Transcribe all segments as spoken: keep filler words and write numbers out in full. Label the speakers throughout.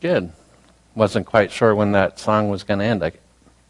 Speaker 1: good. Wasn't quite sure when that song was going to end. I...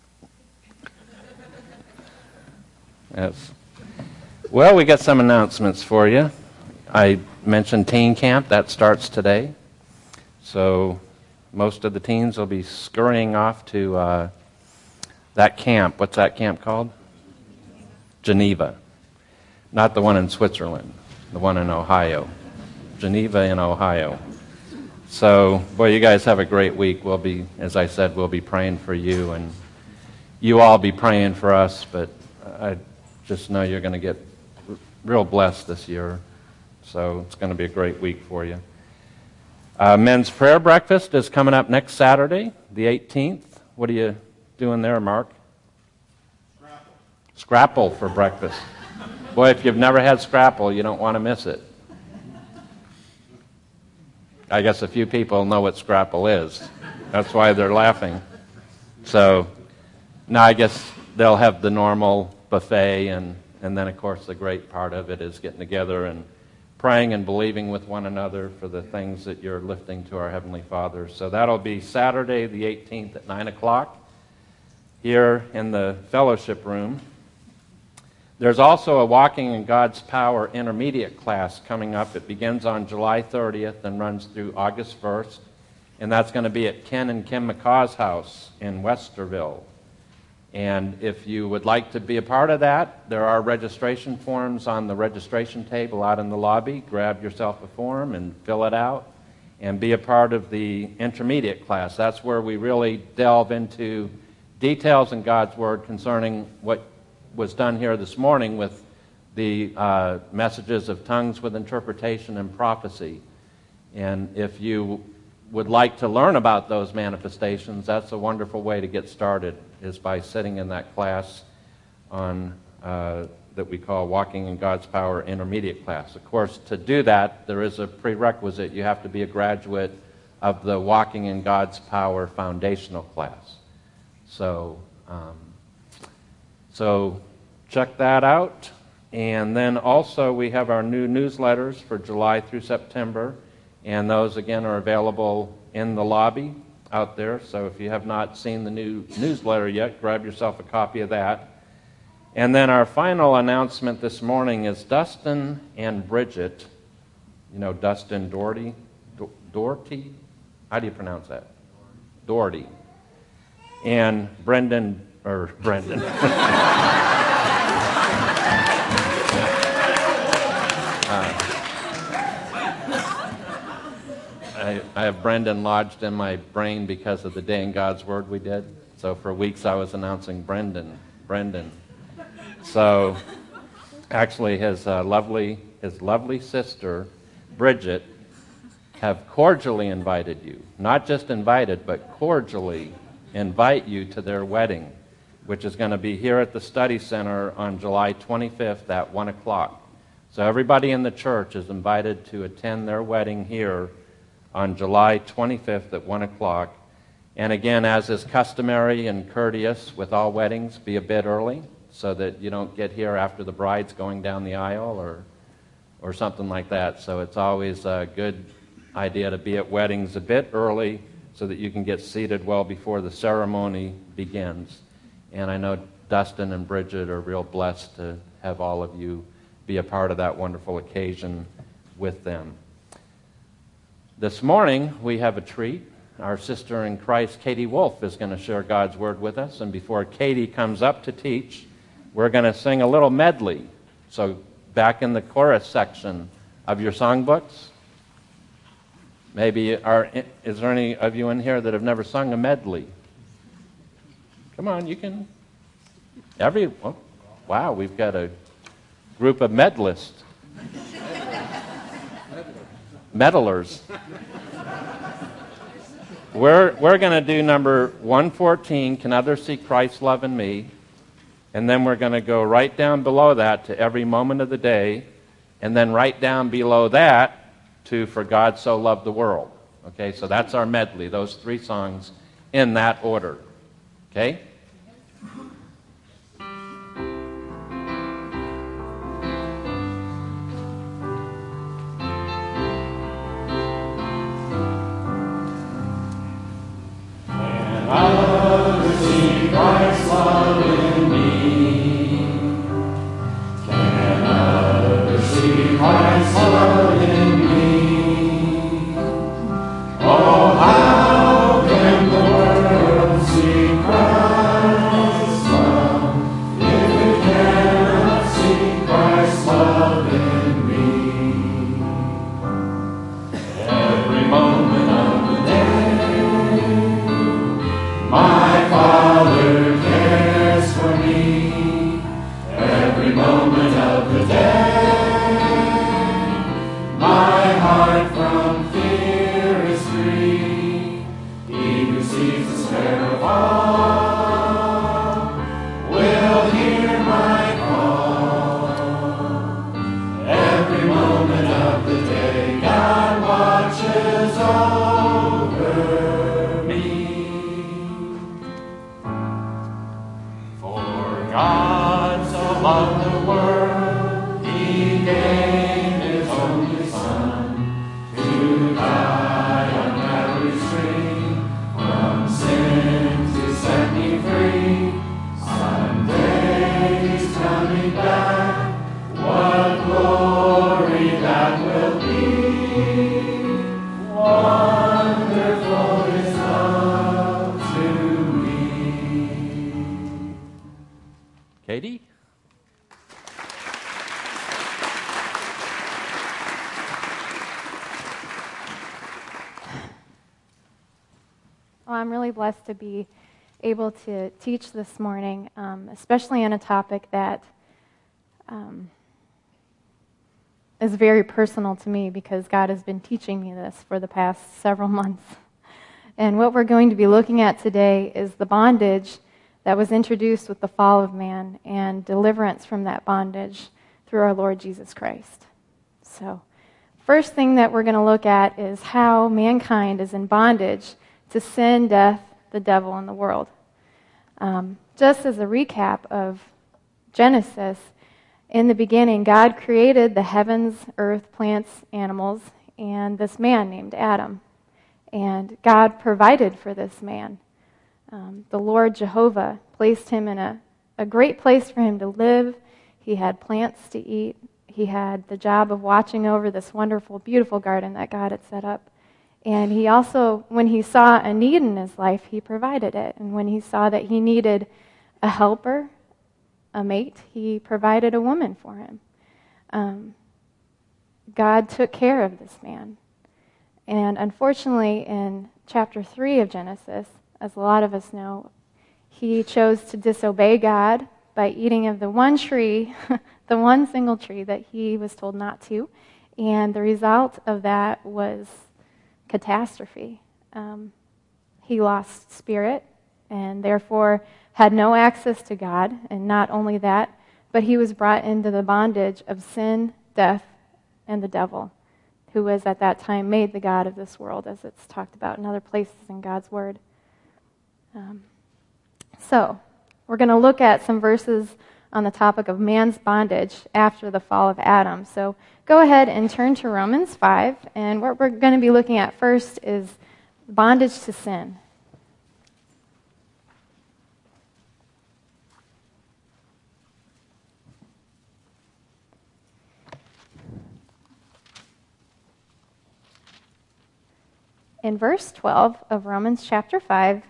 Speaker 1: Yes. Well, we got some announcements for you. I mentioned teen camp. That starts today. So most of the teens will be scurrying off to uh, that camp. What's that camp called? Geneva. Not the one in Switzerland. The one in Ohio. Geneva in Ohio. So, boy, you guys have a great week. We'll be, as I said, we'll be praying for you, and you all be praying for us, but I just know you're going to get r- real blessed this year. So it's going to be a great week for you. Uh, men's prayer breakfast is coming up next Saturday, the eighteenth. What are you doing there, Mark?
Speaker 2: Scrapple.
Speaker 1: Scrapple for breakfast. Boy, if you've never had scrapple, you don't want to miss it. I guess a few people know what scrapple is. That's why they're laughing. So, now I guess they'll have the normal buffet, and, and then, of course, the great part of it is getting together and praying and believing with one another for the things that you're lifting to our Heavenly Father. So that'll be Saturday the eighteenth at nine o'clock here in the fellowship room. There's also a Walking in God's Power intermediate class coming up. It begins on July thirtieth and runs through August first. And that's going to be at Ken and Kim McCaw's house in Westerville. And if you would like to be a part of that, there are registration forms on the registration table out in the lobby. Grab yourself a form and fill it out and be a part of the intermediate class. That's where we really delve into details in God's Word concerning what was done here this morning with the uh, messages of tongues with interpretation and prophecy. And if you would like to learn about those manifestations, that's a wonderful way to get started, is by sitting in that class on uh, that we call Walking in God's Power intermediate class. Of course, to do that, there is a prerequisite. You have to be a graduate of the Walking in God's Power foundational class. So, um, So check that out. And then also we have our new newsletters for July through September. And those, again, are available in the lobby out there. So if you have not seen the new newsletter yet, grab yourself a copy of that. And then our final announcement this morning is Dustin and Bridget. You know Dustin Doherty? Do- Doherty? How do you pronounce that? Doherty. And Brendan, or Brendan. I, I have Brendan lodged in my brain because of the Day in God's Word we did. So for weeks I was announcing Brendan, Brendan. So actually his uh, lovely his lovely sister, Bridget, have cordially invited you. Not just invited, but cordially invite you to their wedding, which is going to be here at the Study Center on July twenty-fifth at one o'clock. So everybody in the church is invited to attend their wedding here on July twenty-fifth at one o'clock. And again, as is customary and courteous with all weddings, be a bit early so that you don't get here after the bride's going down the aisle or or something like that. So it's always a good idea to be at weddings a bit early so that you can get seated well before the ceremony begins. And I know Dustin and Bridget are real blessed to have all of you be a part of that wonderful occasion with them. This morning, we have a treat. Our sister in Christ, Katie Wolf, is going to share God's Word with us. And before Katie comes up to teach, we're going to sing a little medley. So back in the chorus section of your songbooks, maybe are, is there any of you in here that have never sung a medley? Come on, you can. Every, oh, wow, we've got a group of medalists. Medalers. We're, we're going to do number one fourteen, Can Others See Christ's Love in Me? And then we're going to go right down below that to Every Moment of the Day. And then right down below that to For God So Loved the World. Okay, so that's our medley, those three songs in that order. Okay?
Speaker 3: Christ's love in me. Oh, how can the world see Christ's love if it cannot see Christ's love in me? Every moment of the day, my Father cares for me. Every moment of the day, my heart from fear is free. He who sees the sparrow fall will hear my call. Every moment of the day, God watches over me. For God so loved the world, He gave His only Son to die on Calvary's tree. From sin to set me free. Someday He's coming back. What glory that will be! Wonderful His love to me.
Speaker 1: Katie?
Speaker 4: Well, I'm really blessed to be able to teach this morning, um, especially on a topic that um, is very personal to me because God has been teaching me this for the past several months. And what we're going to be looking at today is the bondage that was introduced with the fall of man and deliverance from that bondage through our Lord Jesus Christ. So, first thing that we're going to look at is how mankind is in bondage to sin, death, the devil, and the world. Um, just as a recap of Genesis, in the beginning, God created the heavens, earth, plants, animals, and this man named Adam. And God provided for this man. Um, the Lord Jehovah placed him in a, a great place for him to live. He had plants to eat. He had the job of watching over this wonderful, beautiful garden that God had set up. And he also, when he saw a need in his life, he provided it. And when he saw that he needed a helper, a mate, he provided a woman for him. Um, God took care of this man. And unfortunately, in chapter three of Genesis, as a lot of us know, he chose to disobey God by eating of the one tree, the one single tree that he was told not to. And the result of that was catastrophe. Um, he lost spirit and therefore had no access to God. And not only that, but he was brought into the bondage of sin, death, and the devil, who was at that time made the God of this world, as it's talked about in other places in God's Word. Um, so, we're going to look at some verses on the topic of man's bondage after the fall of Adam. So go ahead and turn to Romans five, and what we're going to be looking at first is bondage to sin. In verse twelve of Romans chapter five,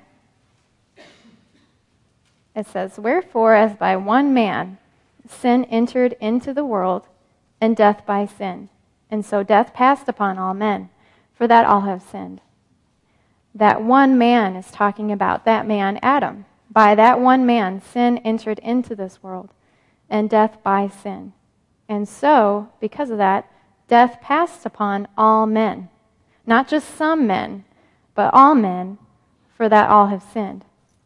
Speaker 4: it says, "Wherefore, as by one man sin entered into the world, and death by sin, and so death passed upon all men, for that all have sinned." That one man is talking about that man, Adam. By that one man, sin entered into this world, and death by sin. And so, because of that, death passed upon all men. Not just some men, but all men, for that all have sinned.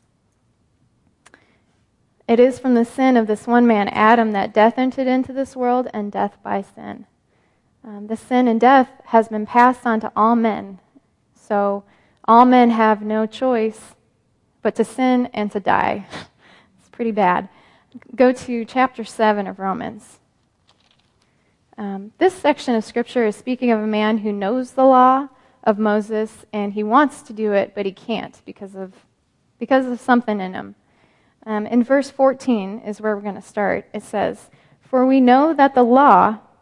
Speaker 4: It is from the sin of this one man, Adam, that death entered into this world, and death by sin. Um, the sin and death has been passed on to all men. So all men have no choice but to sin and to die. It's pretty bad. Go to chapter seven of Romans. Um, this section of Scripture is speaking of a man who knows the law of Moses, and he wants to do it, but he can't because of, because of something in him. Um, in verse fourteen is where we're going to start. It says, "For we know that the law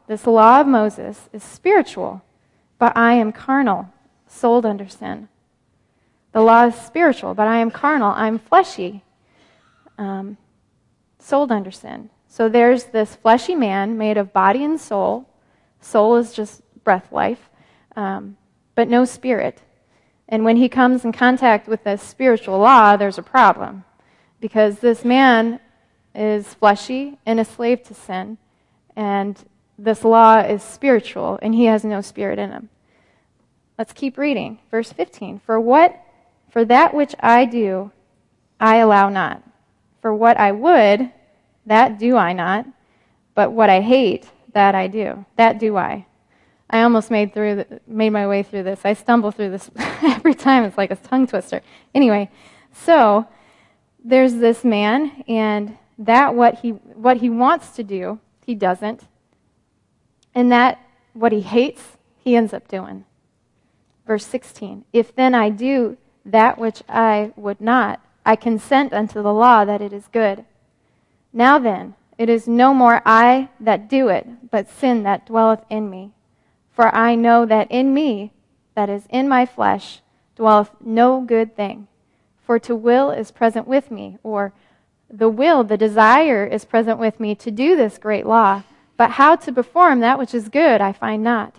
Speaker 4: this law of Moses, is spiritual, but I am carnal, sold under sin. The law is spiritual, but I am carnal, I'm fleshy, um, sold under sin. So there's this fleshy man made of body and soul. Soul is just breath life, um, but no spirit. And when he comes in contact with this spiritual law, there's a problem. Because this man is fleshy and a slave to sin, and this law is spiritual, and he has no spirit in him. Let's keep reading. Verse fifteen. For what, for that which I do, I allow not. For what I would, that do I not. But what I hate, that I do. That do I. I almost made through the, made my way through this. I stumble through this every time. It's like a tongue twister. Anyway, so there's this man, and that what he what he wants to do, he doesn't. And that what he hates, he ends up doing. Verse sixteen. If then I do that which I would not, I consent unto the law that it is good. Now then, it is no more I that do it, but sin that dwelleth in me. For I know that in me, that is in my flesh, dwelleth no good thing. For to will is present with me, or the will, the desire is present with me to do this great law. But how to perform that which is good, I find not.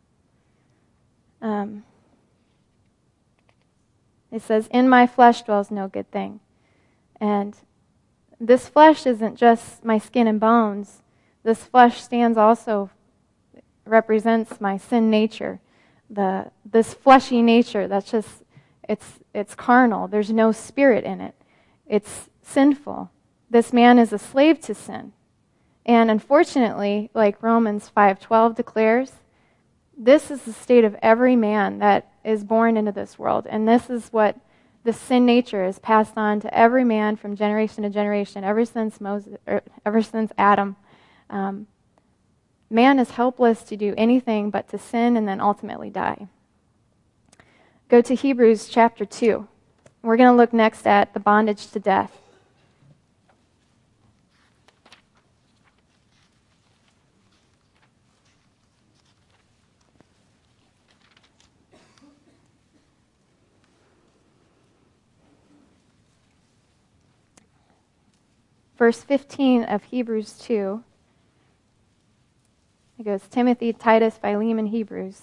Speaker 4: Um, it says, in my flesh dwells no good thing. And this flesh isn't just my skin and bones. This flesh stands also, represents my sin nature. The this fleshy nature, that's just, it's it's carnal. There's no spirit in it. It's sinful. This man is a slave to sin. And unfortunately, like Romans five twelve declares, this is the state of every man that is born into this world. And this is what the sin nature is passed on to every man from generation to generation, ever since Moses, or ever since Adam. Um, man is helpless to do anything but to sin and then ultimately die. Go to Hebrews chapter two. We're going to look next at the bondage to death. Verse fifteen of Hebrews two. It goes, Timothy, Titus, Philemon, Hebrews.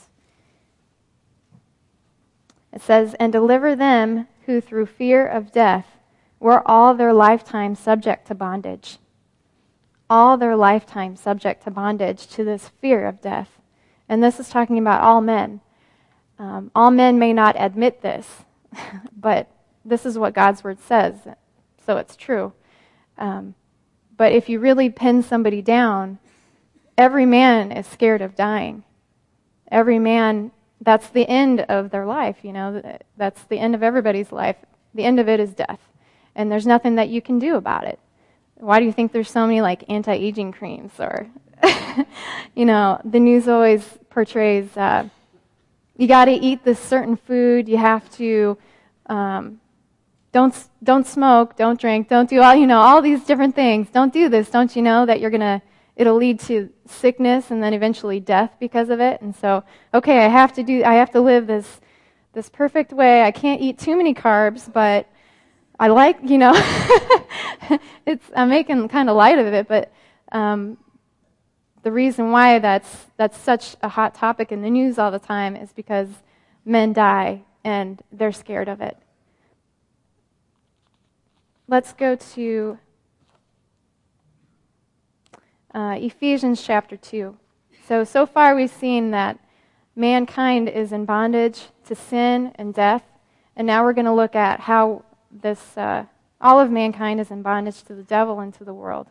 Speaker 4: It says, and deliver them who through fear of death were all their lifetime subject to bondage. All their lifetime subject to bondage to this fear of death. And this is talking about all men. Um, all men may not admit this, but this is what God's word says, so it's true. Um, but if you really pin somebody down, every man is scared of dying. Every man, that's the end of their life, you know. That's the end of everybody's life. The end of it is death. And there's nothing that you can do about it. Why do you think there's so many, like, anti-aging creams? Or, you know, the news always portrays, uh, you got to eat this certain food, you have to... Um, Don't don't smoke, don't drink, don't do all, you know, all these different things. Don't do this. Don't you know that you're going to, it'll lead to sickness and then eventually death because of it? And so, okay, I have to do, I have to live this this perfect way. I can't eat too many carbs, but I like, you know, it's, I'm making kind of light of it, but um, the reason why that's that's such a hot topic in the news all the time is because men die and they're scared of it. Let's go to uh, Ephesians chapter two. So, so far we've seen that mankind is in bondage to sin and death, and now we're going to look at how this, uh, all of mankind is in bondage to the devil and to the world.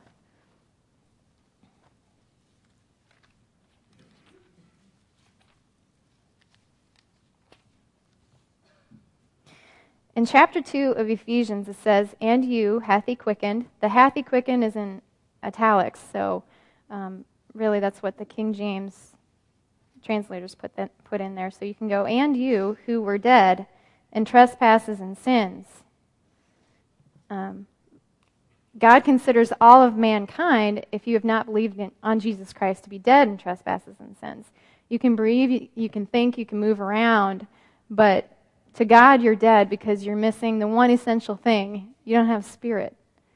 Speaker 4: In chapter two of Ephesians, it says, and you hath he quickened. The hath he quickened is in italics, so um, really that's what the King James translators put that, put in there. So you can go, and you who were dead in trespasses and sins. Um, God considers all of mankind, if you have not believed in, on Jesus Christ, to be dead in trespasses and sins. You can breathe, you can think, you can move around, but to God you're dead because you're missing the one essential thing. You don't have spirit.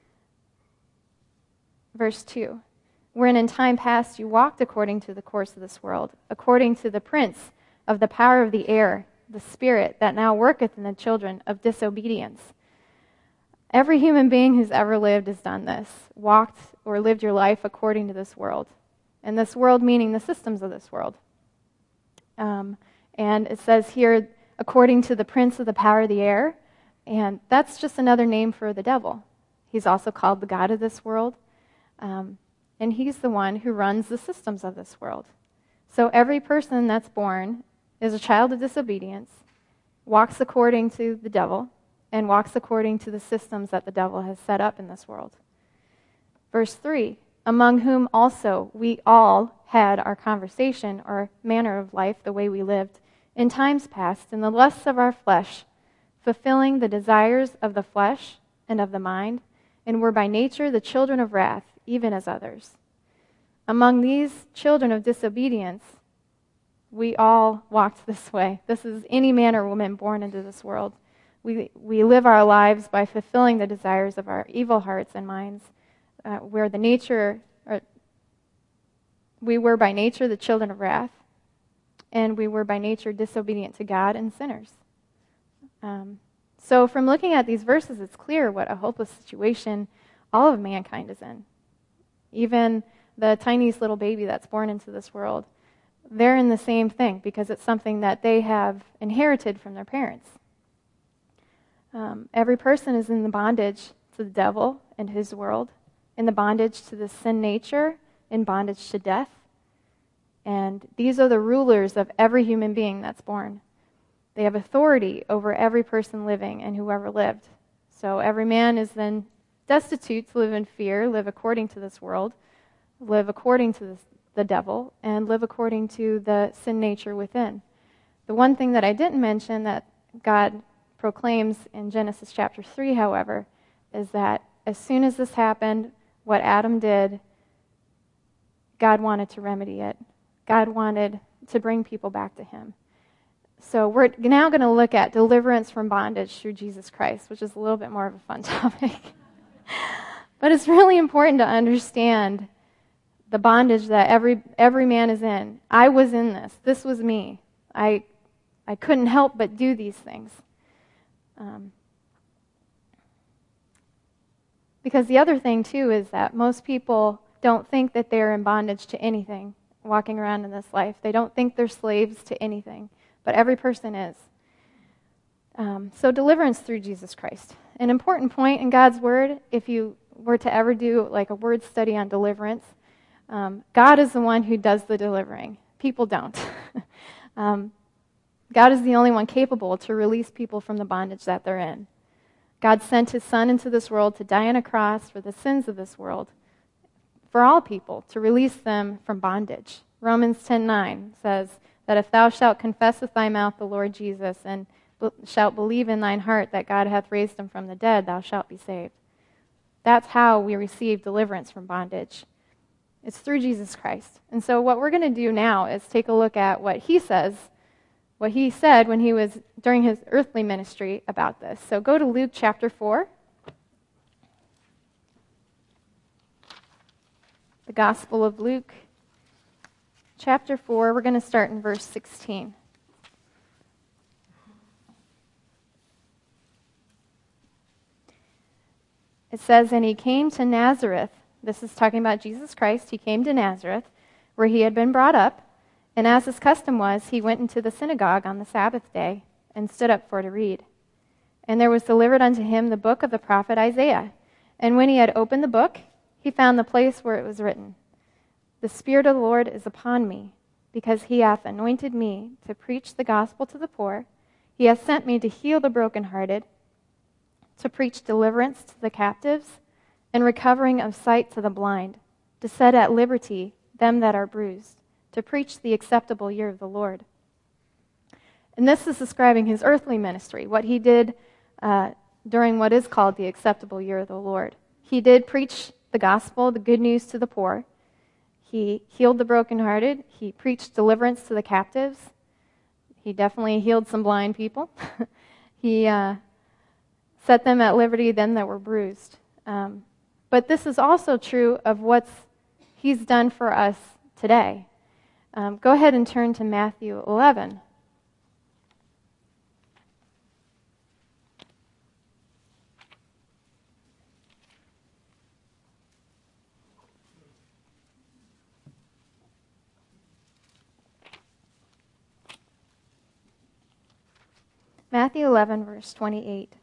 Speaker 4: Verse two, wherein in time past you walked according to the course of this world, according to the prince of the power of the air, the spirit that now worketh in the children of disobedience. Every human being who's ever lived has done this, walked or lived your life according to this world. And this world meaning the systems of this world. Um, and it says here, according to the prince of the power of the air, and that's just another name for the devil. He's also called the god of this world. Um, and he's the one who runs the systems of this world. So every person that's born is a child of disobedience, walks according to the devil, and walks according to the systems that the devil has set up in this world. Verse three, among whom also we all had our conversation or manner of life, the way we lived, in times past, in the lusts of our flesh, fulfilling the desires of the flesh and of the mind, and were by nature the children of wrath, even as others. Among these children of disobedience, we all walked this way. This is any man or woman born into this world. We, we live our lives by fulfilling the desires of our evil hearts and minds, uh, where the nature, or we were by nature the children of wrath, and we were by nature disobedient to God and sinners. Um, so from looking at these verses, it's clear what a hopeless situation all of mankind is in. Even the tiniest little baby that's born into this world, they're in the same thing because it's something that they have inherited from their parents. Um, every person is in the bondage to the devil and his world, in the bondage to the sin nature, in bondage to death. And these are the rulers of every human being that's born. They have authority over every person living and whoever lived. So every man is then destitute to live in fear, live according to this world, live according to this, the devil, and live according to the sin nature within. The one thing that I didn't mention that God proclaims in Genesis chapter three, however, is that as soon as this happened, what Adam did, God wanted to remedy it. God wanted to bring people back to him. So we're now going to look at deliverance from bondage through Jesus Christ, which is a little bit more of a fun topic. But it's really important to understand the bondage that every every man is in. I was in this. This was me. I I couldn't help but do these things. Um, because the other thing, too, is that most people don't think that they're in bondage to anything walking around in this life. They don't think they're slaves to anything. But every person is. Um, so deliverance through Jesus Christ. An important point in God's Word, if you were to ever do like a word study on deliverance, um, God is the one who does the delivering. People don't. um, God is the only one capable to release people from the bondage that they're in. God sent his Son into this world to die on a cross for the sins of this world, for all people, to release them from bondage. Romans ten nine says that if thou shalt confess with thy mouth the Lord Jesus, and shalt believe in thine heart that God hath raised him from the dead, thou shalt be saved. That's how we receive deliverance from bondage. It's through Jesus Christ. And so what we're going to do now is take a look at what he says, what he said when he was during his earthly ministry about this. So go to Luke chapter four. The Gospel of Luke chapter four. We're going to start in verse sixteen. It says, and he came to Nazareth. This is talking about Jesus Christ. He came to Nazareth, where he had been brought up. And as his custom was, he went into the synagogue on the Sabbath day and stood up for to read. And there was delivered unto him the book of the prophet Isaiah. And when he had opened the book, he found the place where it was written, the Spirit of the Lord is upon me, because he hath anointed me to preach the gospel to the poor. He hath sent me to heal the brokenhearted, to preach deliverance to the captives, and recovering of sight to the blind, to set at liberty them that are bruised, to preach the acceptable year of the Lord. And this is describing his earthly ministry, what he did uh, during what is called the acceptable year of the Lord. He did preach the gospel, the good news to the poor. He healed the brokenhearted. He preached deliverance to the captives. He definitely healed some blind people. he uh, set them at liberty, them that were bruised. Um, but this is also true of what he's done for us today. Um, go ahead and turn to Matthew eleven. Matthew eleven, verse twenty-eight.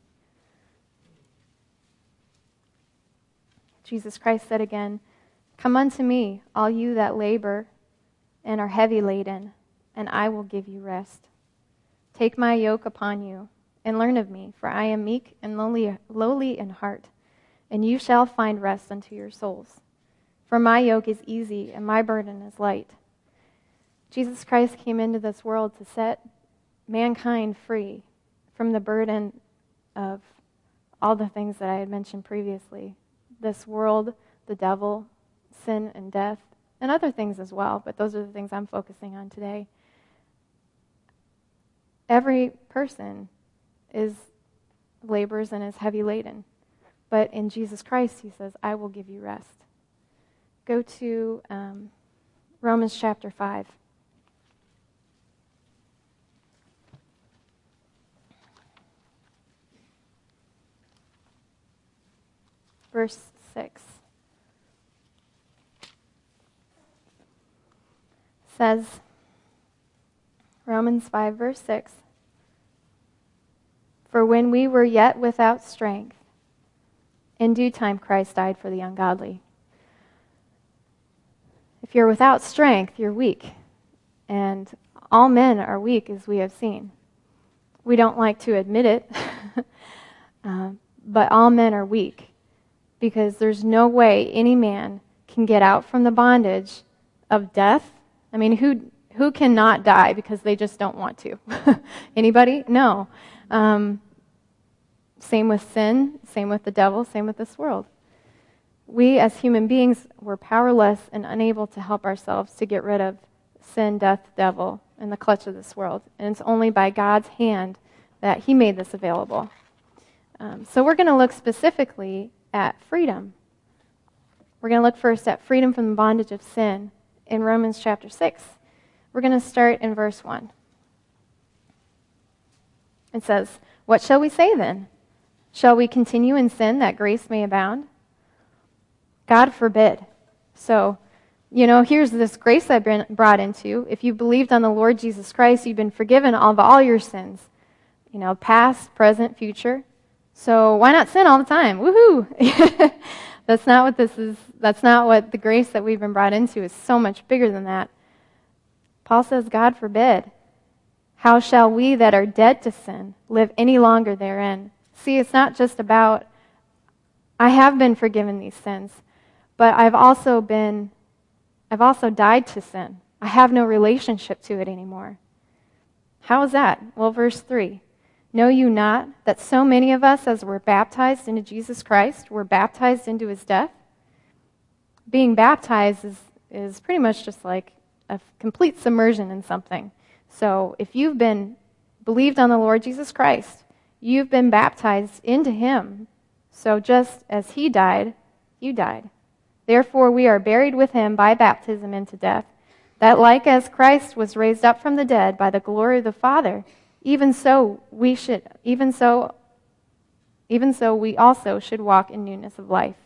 Speaker 4: Jesus Christ said again, "Come unto me, all you that labor and are heavy laden, and I will give you rest. Take my yoke upon you, and learn of me, for I am meek and lowly, lowly in heart, and you shall find rest unto your souls. For my yoke is easy, and my burden is light." Jesus Christ came into this world to set mankind free from the burden of all the things that I had mentioned previously. This world, the devil, sin and death, and other things as well, but those are the things I'm focusing on today. Every person is labors and is heavy laden, but in Jesus Christ, he says, "I will give you rest." Go to um, Romans chapter five. Verse six says, Romans five, verse six, "For when we were yet without strength, in due time Christ died for the ungodly." If you're without strength, you're weak. And all men are weak, as we have seen. We don't like to admit it, uh, but all men are weak. Because there's no way any man can get out from the bondage of death. I mean, who who cannot die because they just don't want to? Anybody? No. Um, same with sin, same with the devil, same with this world. We as human beings were powerless and unable to help ourselves to get rid of sin, death, devil, and the clutch of this world. And it's only by God's hand that he made this available. Um, so we're going to look specifically at freedom. We're going to look first at freedom from the bondage of sin in Romans chapter six. We're going to start in verse one. It says, "What shall we say then? Shall we continue in sin that grace may abound? God forbid." So, you know, here's this grace I've been brought into. If you believed on the Lord Jesus Christ, you've been forgiven of all your sins. You know, past, present, future. So why not sin all the time? Woohoo! That's not what this is. That's not what the grace that we've been brought into is. So much bigger than that. Paul says, God forbid. How shall we that are dead to sin live any longer therein? See, it's not just about, I have been forgiven these sins, but I've also been, I've also died to sin. I have no relationship to it anymore. How is that? Well, verse three. "Know you not that so many of us as were baptized into Jesus Christ were baptized into his death?" Being baptized is, is pretty much just like a complete submersion in something. So if you've been believed on the Lord Jesus Christ, you've been baptized into him. So just as he died, you died. "Therefore we are buried with him by baptism into death, that like as Christ was raised up from the dead by the glory of the Father, Even so, we should. Even so, even so, we also should walk in newness of life."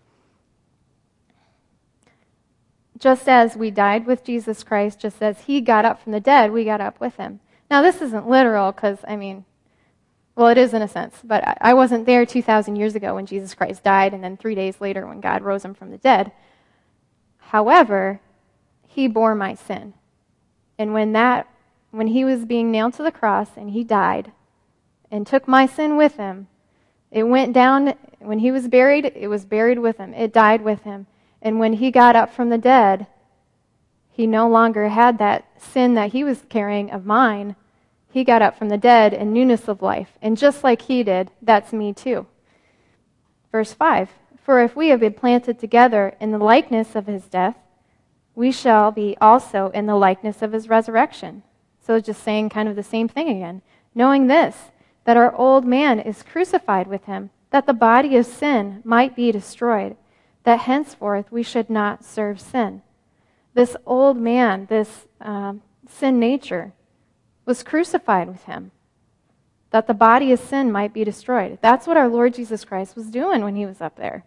Speaker 4: Just as we died with Jesus Christ, just as he got up from the dead, we got up with him. Now, this isn't literal, because I mean, well, it is in a sense. But I wasn't there two thousand years ago when Jesus Christ died, and then three days later when God rose him from the dead. However, he bore my sin, and when that. When he was being nailed to the cross and he died and took my sin with him, it went down, when he was buried, it was buried with him. It died with him. And when he got up from the dead, he no longer had that sin that he was carrying of mine. He got up from the dead in newness of life. And just like he did, that's me too. Verse five, For if we have been planted together in the likeness of his death, we shall be also in the likeness of his resurrection. So it's just saying kind of the same thing again. Knowing this, that our old man is crucified with him, that the body of sin might be destroyed, that henceforth we should not serve sin. This old man, this um, sin nature, was crucified with him, that the body of sin might be destroyed. That's what our Lord Jesus Christ was doing when he was up there.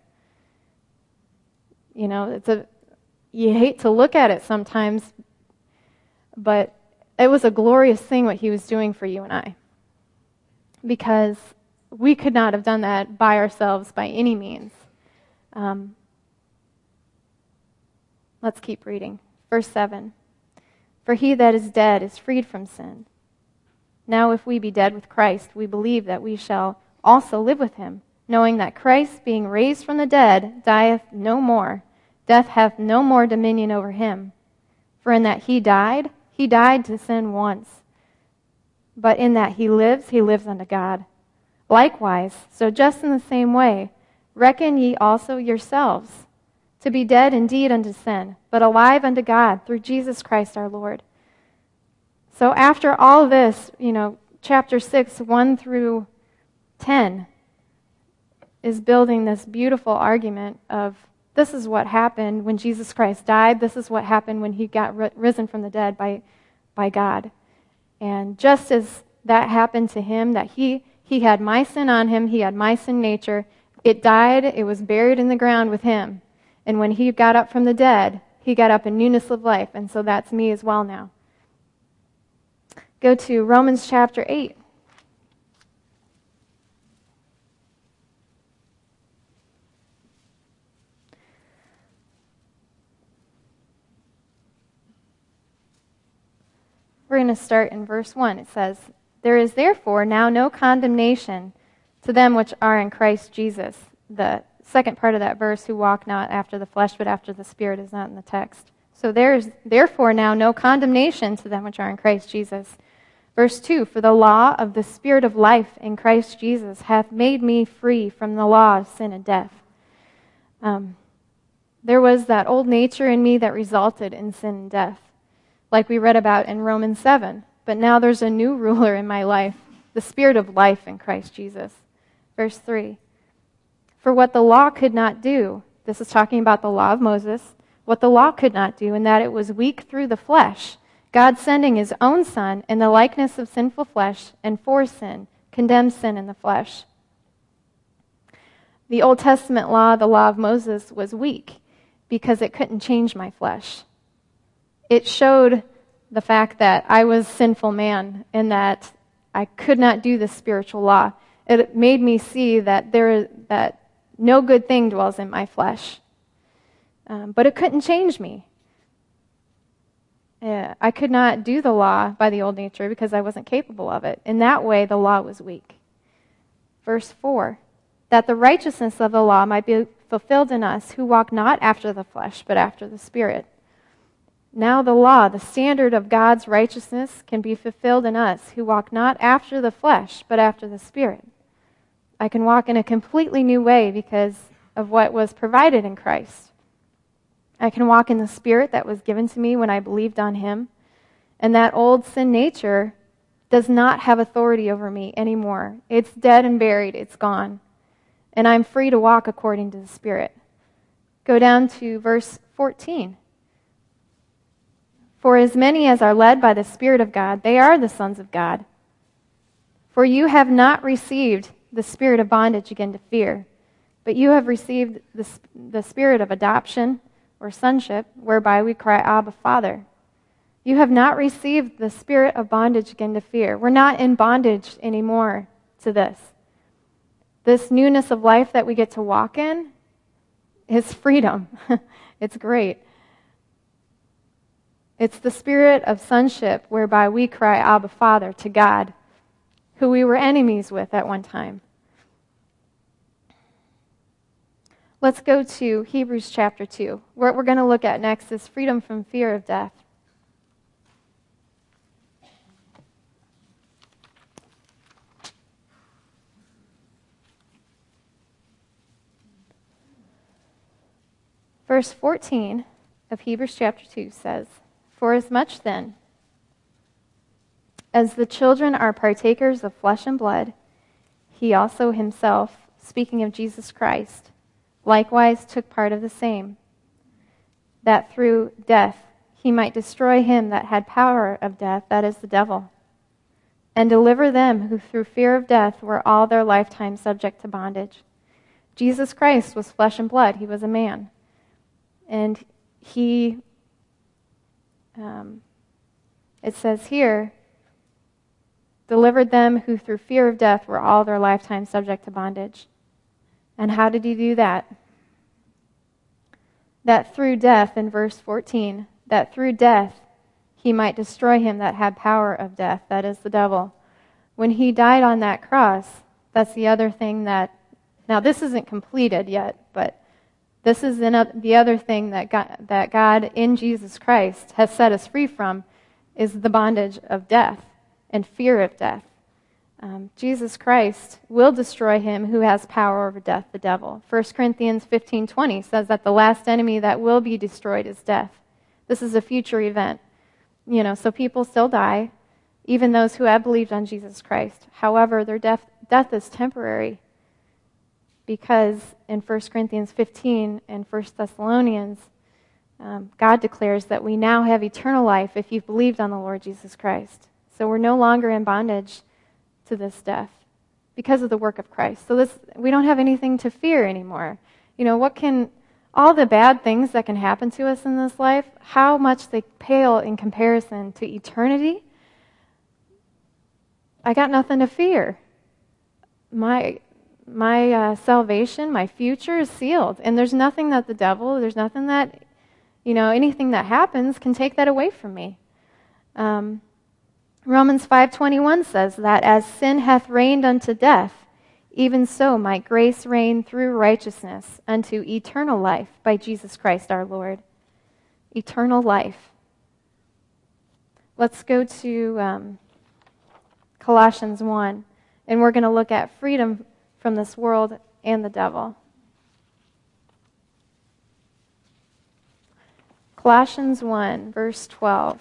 Speaker 4: You know, it's a you hate to look at it sometimes, but it was a glorious thing what he was doing for you and I. Because we could not have done that by ourselves by any means. Um, let's keep reading. Verse seven. For he that is dead is freed from sin. Now if we be dead with Christ, we believe that we shall also live with him, knowing that Christ, being raised from the dead, dieth no more. Death hath no more dominion over him. For in that he died, he died to sin once. But in that he lives, he lives unto God. Likewise, so just in the same way, reckon ye also yourselves to be dead indeed unto sin, but alive unto God through Jesus Christ our Lord. So after all this, you know, chapter six, one through ten, is building this beautiful argument of this is what happened when Jesus Christ died. This is what happened when he got risen from the dead by, by God. And just as that happened to him, that he, he had my sin on him, he had my sin nature, it died, it was buried in the ground with him. And when he got up from the dead, he got up in newness of life. And so that's me as well now. Go to Romans chapter eight. We're going to start in verse one. It says, There is therefore now no condemnation to them which are in Christ Jesus. The second part of that verse, who walk not after the flesh but after the Spirit, is not in the text. So there is therefore now no condemnation to them which are in Christ Jesus. Verse two, For the law of the Spirit of life in Christ Jesus hath made me free from the law of sin and death. Um, there was that old nature in me that resulted in sin and death, like we read about in Romans seven. But now there's a new ruler in my life, the Spirit of life in Christ Jesus. Verse three, For what the law could not do, this is talking about the law of Moses, what the law could not do, in that it was weak through the flesh, God sending his own Son in the likeness of sinful flesh, and for sin, condemned sin in the flesh. The Old Testament law, the law of Moses, was weak because it couldn't change my flesh. It showed the fact that I was a sinful man and that I could not do the spiritual law. It made me see that there that no good thing dwells in my flesh. Um, but it couldn't change me. Uh, I could not do the law by the old nature because I wasn't capable of it. In that way, the law was weak. Verse four, That the righteousness of the law might be fulfilled in us who walk not after the flesh, but after the Spirit. Now the law, the standard of God's righteousness, can be fulfilled in us who walk not after the flesh, but after the Spirit. I can walk in a completely new way because of what was provided in Christ. I can walk in the Spirit that was given to me when I believed on him. And that old sin nature does not have authority over me anymore. It's dead and buried. It's gone. And I'm free to walk according to the Spirit. Go down to verse fourteen. For as many as are led by the Spirit of God, they are the sons of God. For you have not received the spirit of bondage again to fear, but you have received the, the spirit of adoption, or sonship, whereby we cry, Abba, Father. You have not received the spirit of bondage again to fear. We're not in bondage anymore to this. This newness of life that we get to walk in is freedom. It's great. It's the spirit of sonship whereby we cry, Abba, Father, to God, who we were enemies with at one time. Let's go to Hebrews chapter two. What we're going to look at next is freedom from fear of death. verse fourteen of Hebrews chapter two says, "For as much then as the children are partakers of flesh and blood, he also himself, speaking of Jesus Christ, likewise took part of the same, that through death he might destroy him that had power of death, that is the devil, and deliver them who through fear of death were all their lifetime subject to bondage." Jesus Christ was flesh and blood. He was a man. And he, um, it says here, delivered them who through fear of death were all their lifetime subject to bondage. And how did he do that? That through death, in verse fourteen, that through death he might destroy him that had power of death, that is the devil. When he died on that cross, that's the other thing that, now this isn't completed yet, but this is the other thing that God, that God in Jesus Christ has set us free from, is the bondage of death and fear of death. Um, Jesus Christ will destroy him who has power over death, the devil. First Corinthians fifteen twenty says that the last enemy that will be destroyed is death. This is a future event. You know, so people still die, even those who have believed on Jesus Christ. However, their death, death is temporary, because in First Corinthians fifteen and First Thessalonians, um, God declares that we now have eternal life if you've believed on the Lord Jesus Christ. So we're no longer in bondage to this death because of the work of Christ. So this, we don't have anything to fear anymore. You know, what can, all the bad things that can happen to us in this life, how much they pale in comparison to eternity? I got nothing to fear. My my uh, salvation, my future is sealed. And there's nothing that the devil, there's nothing that, you know, anything that happens can take that away from me. Um, Romans five twenty-one says that as sin hath reigned unto death, even so might grace reign through righteousness unto eternal life by Jesus Christ our Lord. Eternal life. Let's go to um, Colossians one, and we're going to look at freedom from this world and the devil. Colossians one, verse twelve.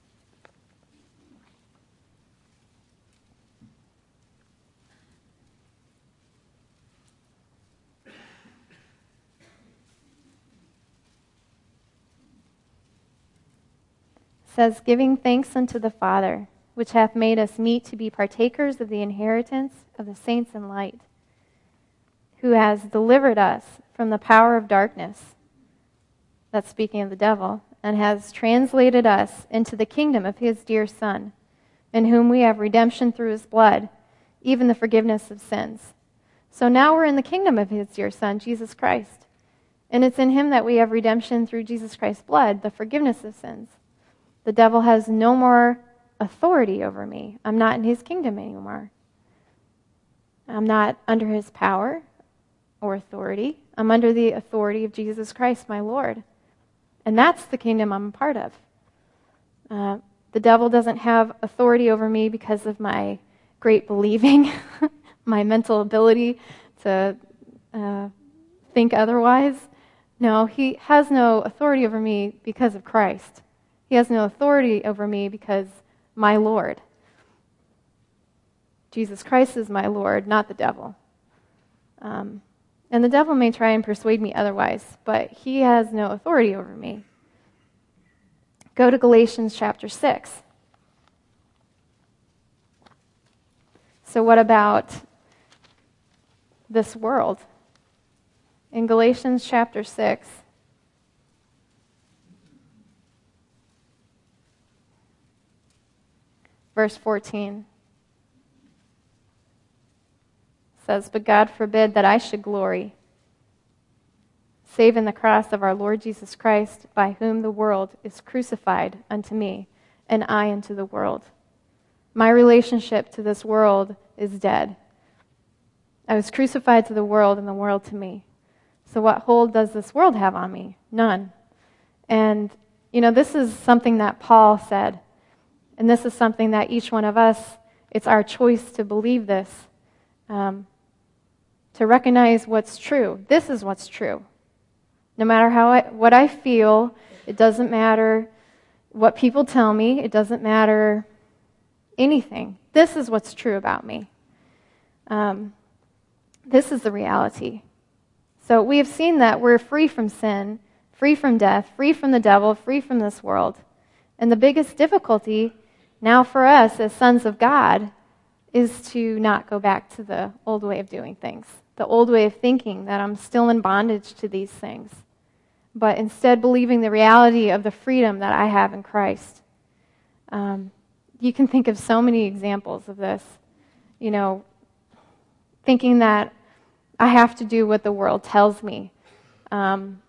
Speaker 4: Says, "Giving thanks unto the Father, which hath made us meet to be partakers of the inheritance of the saints in light, who has delivered us from the power of darkness," that's speaking of the devil, "and has translated us into the kingdom of his dear Son, in whom we have redemption through his blood, even the forgiveness of sins." So now we're in the kingdom of his dear Son, Jesus Christ. And it's in him that we have redemption through Jesus Christ's blood, the forgiveness of sins. The devil has no more authority over me. I'm not in his kingdom anymore. I'm not under his power or authority. I'm under the authority of Jesus Christ, my Lord. And that's the kingdom I'm a part of. Uh, the devil doesn't have authority over me because of my great believing, my mental ability to uh, think otherwise. No, he has no authority over me because of Christ. He has no authority over me because my Lord. Jesus Christ is my Lord, not the devil. Um, and the devil may try and persuade me otherwise, but he has no authority over me. Go to Galatians chapter six. So what about this world? In Galatians chapter six, verse fourteen, says, "But God forbid that I should glory, save in the cross of our Lord Jesus Christ, by whom the world is crucified unto me, and I unto the world." My relationship to this world is dead. I was crucified to the world, and the world to me. So what hold does this world have on me? None. And, you know, this is something that Paul said. And this is something that each one of us, it's our choice to believe this, um, to recognize what's true. This is what's true. No matter how I, what I feel, it doesn't matter what people tell me, it doesn't matter anything. This is what's true about me. Um, this is the reality. So we have seen that we're free from sin, free from death, free from the devil, free from this world. And the biggest difficulty now for us as sons of God is to not go back to the old way of doing things, the old way of thinking that I'm still in bondage to these things, but instead believing the reality of the freedom that I have in Christ. Um, you can think of so many examples of this. You know, thinking that I have to do what the world tells me. Um,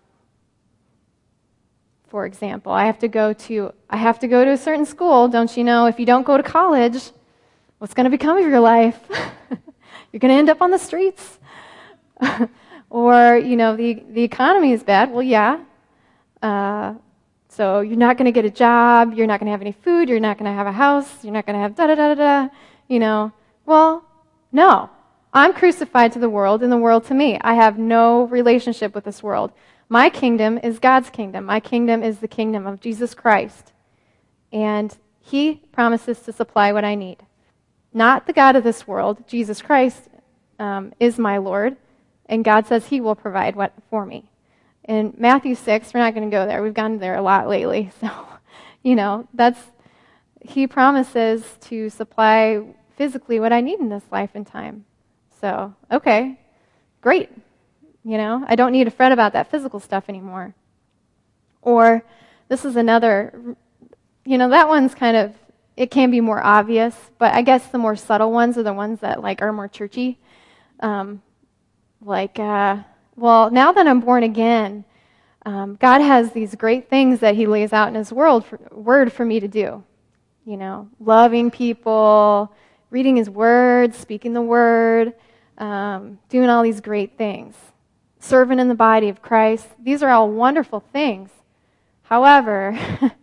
Speaker 4: for example, I have to go to I have to go to a certain school. Don't you know? If you don't go to college, what's going to become of your life? You're going to end up on the streets. Or, you know, the the economy is bad. Well, yeah. Uh, so you're not going to get a job. You're not going to have any food. You're not going to have a house. You're not going to have da da da da da. You know. Well, no. I'm crucified to the world and the world to me. I have no relationship with this world. My kingdom is God's kingdom. My kingdom is the kingdom of Jesus Christ. And He promises to supply what I need. Not the God of this world. Jesus Christ um, is my Lord. And God says He will provide what for me. In Matthew six, we're not going to go there. We've gone there a lot lately. So, you know, that's, He promises to supply physically what I need in this life and time. So, okay, great. You know, I don't need to fret about that physical stuff anymore. Or this is another, you know, that one's kind of, it can be more obvious, but I guess the more subtle ones are the ones that like are more churchy. Um, like, uh, well, now that I'm born again, um, God has these great things that He lays out in His world for, word for me to do. You know, loving people, reading His word, speaking the word, um, doing all these great things. Serving in the body of Christ. These are all wonderful things. However,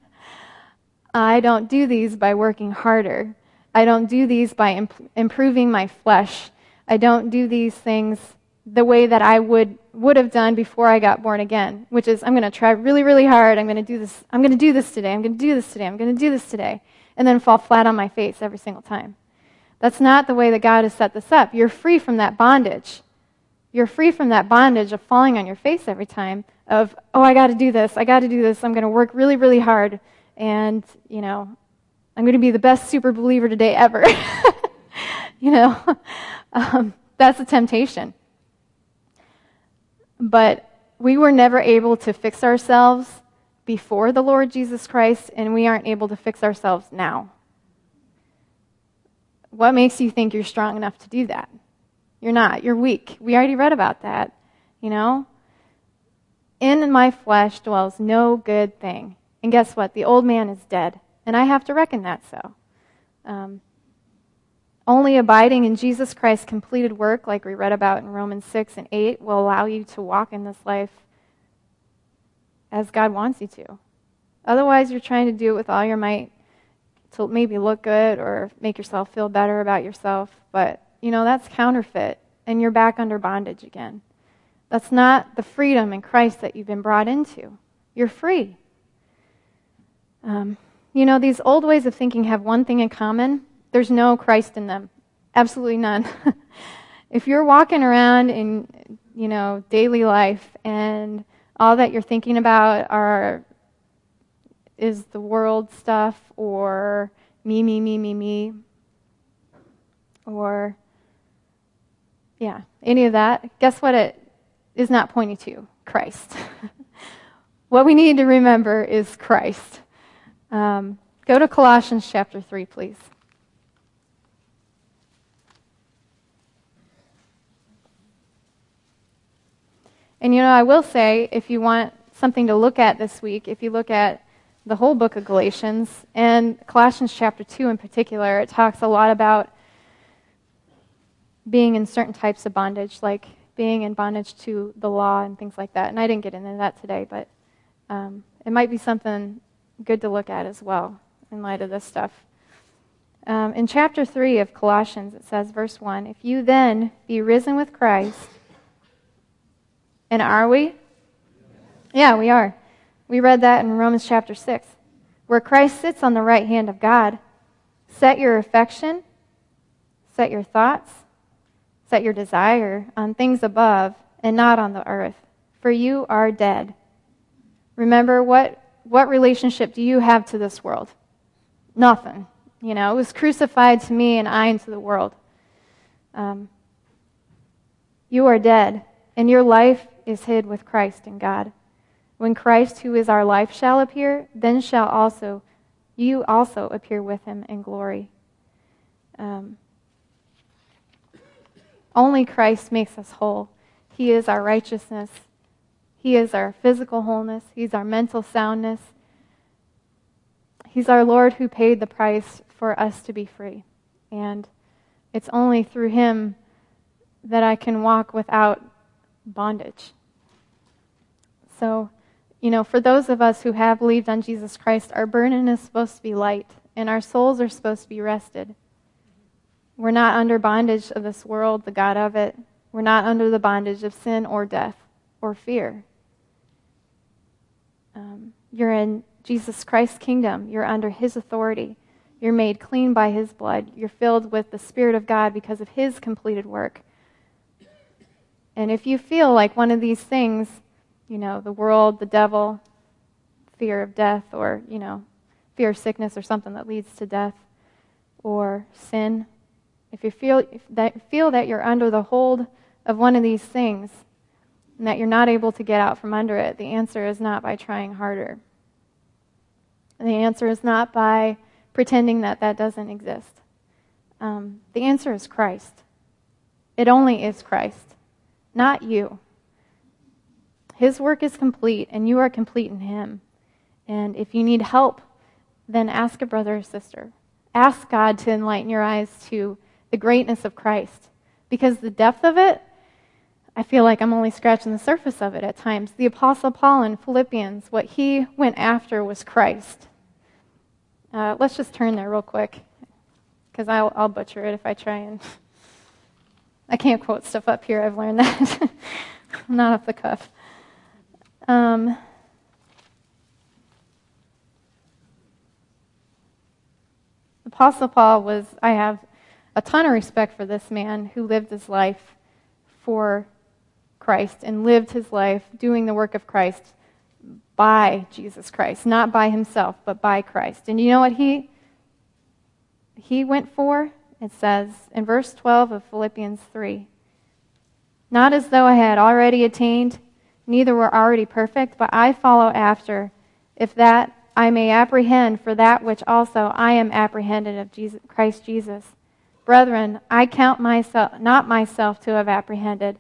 Speaker 4: I don't do these by working harder. I don't do these by imp- improving my flesh. I don't do these things the way that I would would have done before I got born again, which is I'm going to try really, really hard. I'm going to do this. I'm going to do this today. I'm going to do this today. I'm going to do this today, and then fall flat on my face every single time. That's not the way that God has set this up. You're free from that bondage. You're free from that bondage of falling on your face every time of, oh, I got to do this. I got to do this. I'm going to work really, really hard. And, you know, I'm going to be the best super believer today ever. you know, um, that's a temptation. But we were never able to fix ourselves before the Lord Jesus Christ, and we aren't able to fix ourselves now. What makes you think you're strong enough to do that? You're not. You're weak. We already read about that, you know? In my flesh dwells no good thing. And guess what? The old man is dead. And I have to reckon that so. Um, only abiding in Jesus Christ's completed work, like we read about in Romans six and eight, will allow you to walk in this life as God wants you to. Otherwise, you're trying to do it with all your might to maybe look good or make yourself feel better about yourself. But, you know, that's counterfeit, and you're back under bondage again. That's not the freedom in Christ that you've been brought into. You're free. Um, you know, these old ways of thinking have one thing in common. There's no Christ in them. Absolutely none. If you're walking around in, you know, daily life and all that you're thinking about are is the world stuff or me, me, me, me, me, or, yeah, any of that, guess what it is not pointing to? Christ. What we need to remember is Christ. Um, go to Colossians chapter three, please. And you know, I will say, if you want something to look at this week, if you look at the whole book of Galatians, and Colossians chapter two in particular, it talks a lot about being in certain types of bondage, like being in bondage to the law and things like that. And I didn't get into that today, but um, it might be something good to look at as well in light of this stuff. Um, in chapter three of Colossians, it says, verse one, if you then be risen with Christ, and are we? Yeah, we are. We read that in Romans chapter six. Where Christ sits on the right hand of God, set your affection, set your thoughts, set your desire on things above and not on the earth, for you are dead. Remember, what, what relationship do you have to this world? Nothing. You know, it was crucified to me and I into the world. Um, you are dead, and your life is hid with Christ in God. When Christ, who is our life, shall appear, then shall also you also appear with him in glory. Um, only Christ makes us whole. He is our righteousness. He is our physical wholeness. He's our mental soundness. He's our Lord who paid the price for us to be free. And it's only through him that I can walk without bondage. So, you know, for those of us who have believed on Jesus Christ, our burden is supposed to be light, and our souls are supposed to be rested. We're not under bondage of this world, the god of it. We're not under the bondage of sin or death or fear. Um, you're in Jesus Christ's kingdom. You're under his authority. You're made clean by his blood. You're filled with the Spirit of God because of his completed work. And if you feel like one of these things, you know, the world, the devil, fear of death, or, you know, fear of sickness or something that leads to death, or sin, if you feel if that, feel that you're under the hold of one of these things and that you're not able to get out from under it, the answer is not by trying harder. The answer is not by pretending that that doesn't exist. Um, the answer is Christ. It only is Christ, not you. His work is complete, and you are complete in him. And if you need help, then ask a brother or sister. Ask God to enlighten your eyes to the greatness of Christ. Because the depth of it, I feel like I'm only scratching the surface of it at times. The Apostle Paul in Philippians, what he went after was Christ. Uh, let's just turn there real quick, because I'll, I'll butcher it if I try and... I can't quote stuff up here, I've learned that. Not off the cuff. Um, Apostle Paul was, I have a ton of respect for this man who lived his life for Christ and lived his life doing the work of Christ by Jesus Christ, not by himself, but by Christ. And you know what he he went for? It says in verse twelve of Philippians three, not as though I had already attained, neither were already perfect, but I follow after, if that I may apprehend for that which also I am apprehended of Jesus, Christ Jesus. Brethren, I count myself not myself to have apprehended,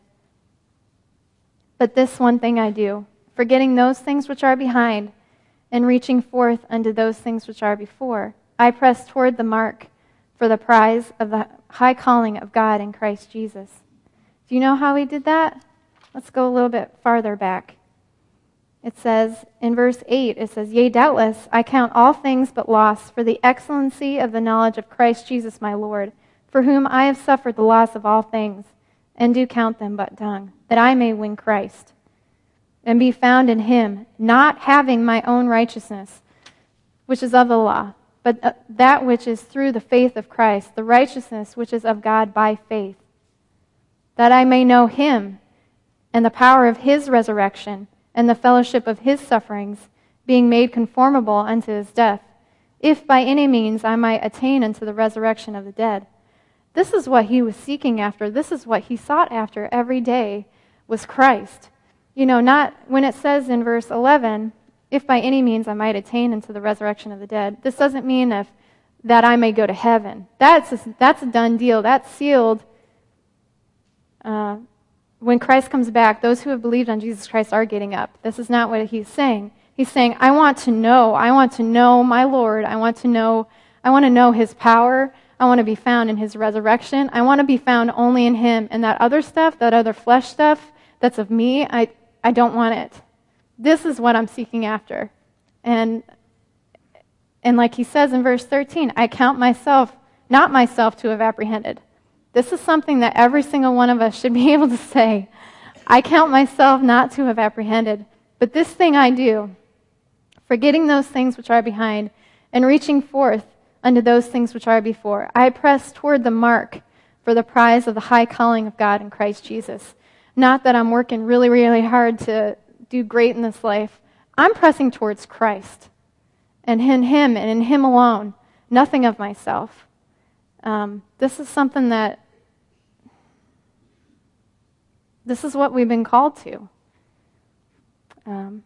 Speaker 4: but this one thing I do, forgetting those things which are behind, and reaching forth unto those things which are before, I press toward the mark for the prize of the high calling of God in Christ Jesus. Do you know how he did that? Let's go a little bit farther back. It says in verse eight, it says, yea, doubtless, I count all things but loss for the excellency of the knowledge of Christ Jesus my Lord, for whom I have suffered the loss of all things, and do count them but dung, that I may win Christ, and be found in him, not having my own righteousness, which is of the law, but that which is through the faith of Christ, the righteousness which is of God by faith, that I may know him, and the power of his resurrection, and the fellowship of his sufferings, being made conformable unto his death, if by any means I might attain unto the resurrection of the dead. This is what he was seeking after. This is what he sought after every day, was Christ. You know, not when it says in verse eleven, if by any means I might attain unto the resurrection of the dead, this doesn't mean if that I may go to heaven. That's a, that's a done deal. That's sealed. Uh, when Christ comes back, those who have believed on Jesus Christ are getting up. This is not what he's saying. He's saying, I want to know. I want to know my Lord. I want to know, I want to know his power. I want to be found in his resurrection. I want to be found only in him. And that other stuff, that other flesh stuff that's of me, I, I don't want it. This is what I'm seeking after. And, and like he says in verse thirteen, I count myself, not myself to have apprehended. This is something that every single one of us should be able to say. I count myself not to have apprehended, But this thing I do, forgetting those things which are behind, and reaching forth unto those things which are before. I press toward the mark for the prize of the high calling of God in Christ Jesus. Not that I'm working really, really hard to do great in this life. I'm pressing towards Christ, and in Him, and in Him alone. Nothing of myself. Um, this is something that, this is what we've been called to. Um,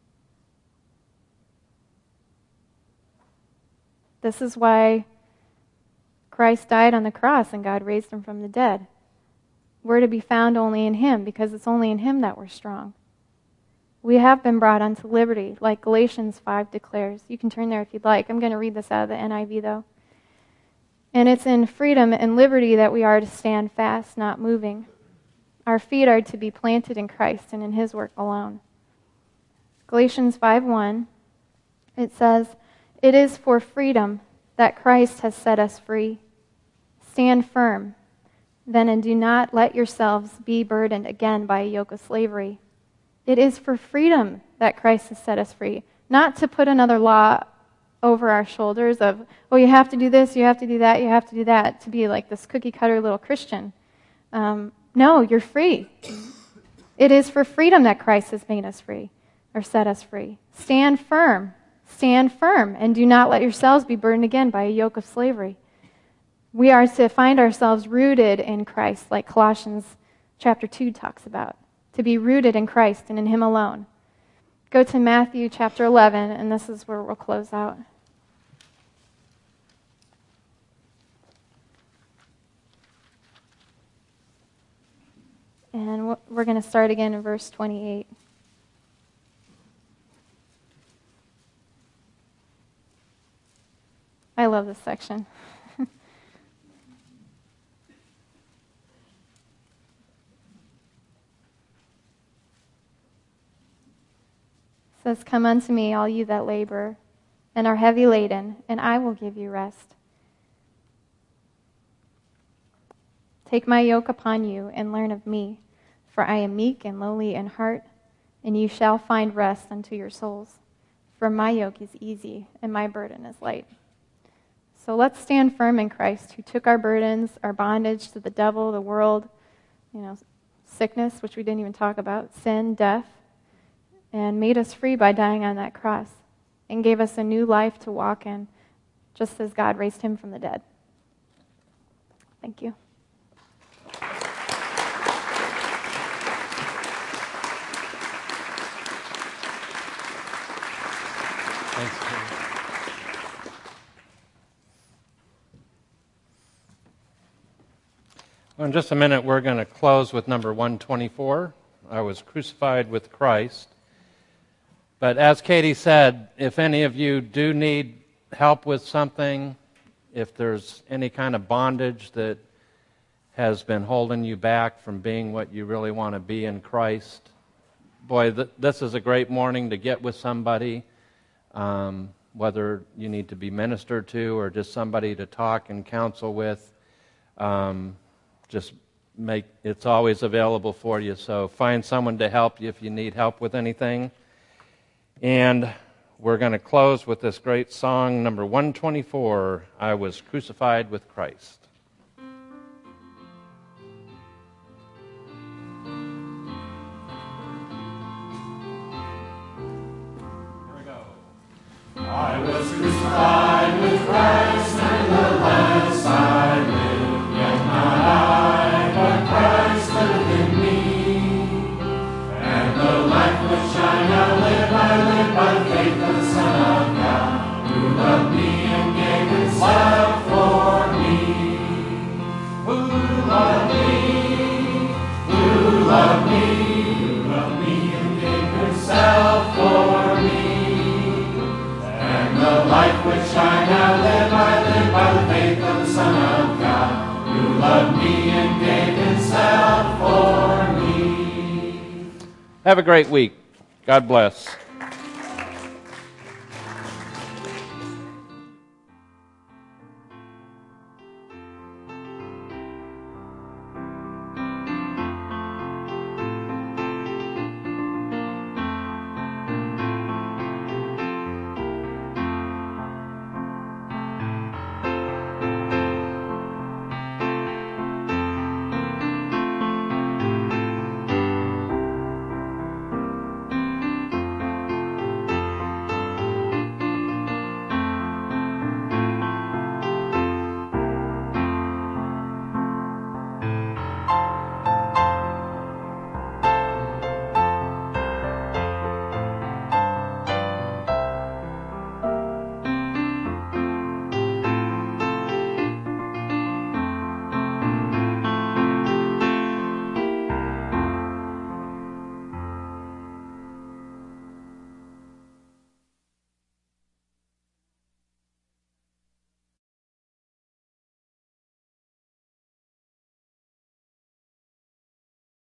Speaker 4: this is why Christ died on the cross and God raised Him from the dead. We're to be found only in Him, because it's only in Him that we're strong. We have been brought unto liberty, like Galatians five declares. You can turn there if you'd like. I'm going to read this out of the N I V, though. And it's in freedom and liberty that we are to stand fast, not moving. Our feet are to be planted in Christ and in His work alone. Galatians five one, it says, "It is for freedom that Christ has set us free. Stand firm, then, and do not let yourselves be burdened again by a yoke of slavery." It is for freedom that Christ has set us free, not to put another law over our shoulders of, oh, you have to do this, you have to do that, you have to do that, to be like this cookie-cutter little Christian. Um, no, you're free. It is for freedom that Christ has made us free, or set us free. Stand firm. Stand firm, and do not let yourselves be burdened again by a yoke of slavery. We are to find ourselves rooted in Christ, like Colossians chapter two talks about. To be rooted in Christ and in Him alone. Go to Matthew chapter eleven, and this is where we'll close out. And we're going to start again in verse twenty-eight. I love this section. It says, "Come unto me, all you that labor and are heavy laden, and I will give you rest. Take my yoke upon you and learn of me, for I am meek and lowly in heart, and you shall find rest unto your souls. For my yoke is easy and my burden is light." So let's stand firm in Christ, who took our burdens, our bondage to the devil, the world, you know, sickness, which we didn't even talk about, sin, death, and made us free by dying on that cross, and gave us a new life to walk in, just as God raised Him from the dead. Thank you.
Speaker 1: Thanks, Kim. Well, in just a minute, we're going to close with number one twenty-four. I was crucified with Christ. But as Katie said, if any of you do need help with something, if there's any kind of bondage that has been holding you back from being what you really want to be in Christ, boy, th- this is a great morning to get with somebody, um, whether you need to be ministered to or just somebody to talk and counsel with. Um, just make it's always available for you. So find someone to help you if you need help with anything. And we're going to close with this great song, number one twenty-four, "I Was Crucified with Christ."
Speaker 3: I was crucified with Christ, nevertheless I live, yet not I, but Christ liveth in me. And the life which I now live, I live by faith of the Son of God, who loved me and gave His life for me. Who loved me, who loved me, who loved me and gave Himself for me. The life which I now live, I live by the faith of the Son of God, who loved me and gave Himself for me.
Speaker 1: Have a great week. God bless.